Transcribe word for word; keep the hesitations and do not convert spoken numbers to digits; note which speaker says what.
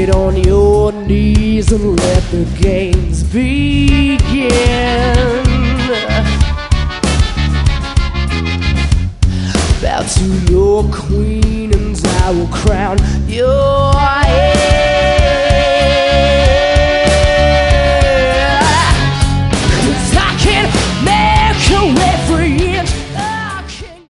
Speaker 1: Get on your knees and let the games begin. Bow to your queen and I will crown your head.